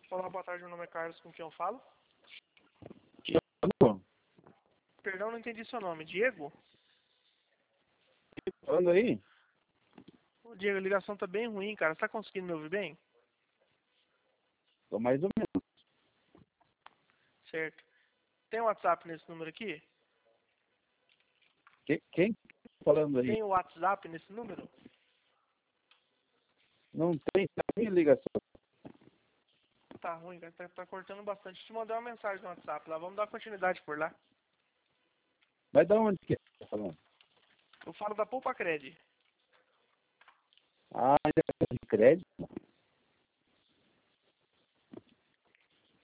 Olá, boa tarde, meu nome é Carlos, com quem eu falo? Diego, Perdão, não entendi seu nome. Diego? falando aí? Ô, Diego, a ligação tá bem ruim, cara. Você tá conseguindo me ouvir bem? Tô mais ou menos. Certo. Tem WhatsApp nesse número aqui? Quem tá falando aí? Tem o WhatsApp nesse número? Não tem, tá minha ligação. Tá ruim, cara. Tá cortando bastante. Te mandei uma mensagem no WhatsApp lá. Vamos dar continuidade por lá. Mas da onde que é que tá falando? Eu falo da Poupa Cred. Ah, ainda é de crédito?